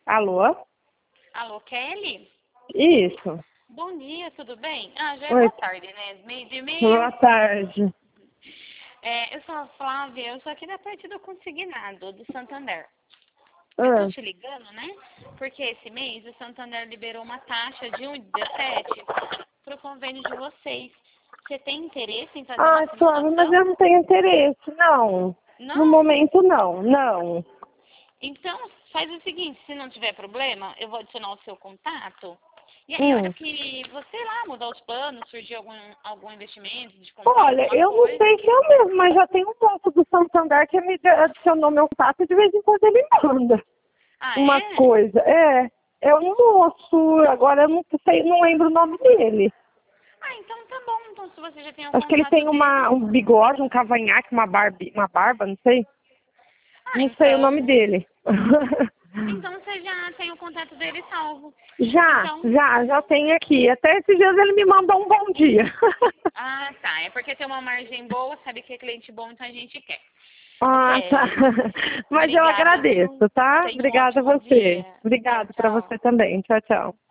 Alô? Alô, Kelly? Isso. Bom dia, tudo bem? Ah, já é Oi. boa tarde, né? Meio de Boa meio. tarde. Eu sou a Flávia, eu sou aqui da parte do Consignado, do Santander. Eu tô Ah, te ligando, né? Porque esse mês o Santander liberou uma taxa de 1,17 pro convênio de vocês. Você tem interesse em fazer uma Flávia, mas simulação? eu não tenho interesse, não. No Não? momento, não. Então, faz o seguinte, se não tiver problema, eu vou adicionar o seu contato. E aí, a hora Hum. que você lá mudar os planos, surgir algum investimento, de comprar Olha, alguma eu não coisa. sei se é o mesmo, mas já tem um moço do Santander que me adicionou meu contato e de vez em quando ele manda Ah, umas é? coisas. É um moço, agora eu não sei, não lembro o nome dele. Ah, então tá bom. Então, se você já tem o Acho que ele contato tem dele. um bigode, um cavanhaque, uma barba, não sei. Ah, Não sei o nome então. dele. Então você já tem o contato dele salvo. Já, Então. já, já tem aqui. Até esses dias ele me mandou um bom dia. Ah, tá. É porque tem uma margem boa, sabe que é cliente bom, então a gente quer. Ô, Tá. Kelly, Mas eu obrigada, viu? agradeço, tá? Tenha um Obrigada a ótimo você. dia. Tchau, Obrigada para tchau. você também. Tchau, tchau.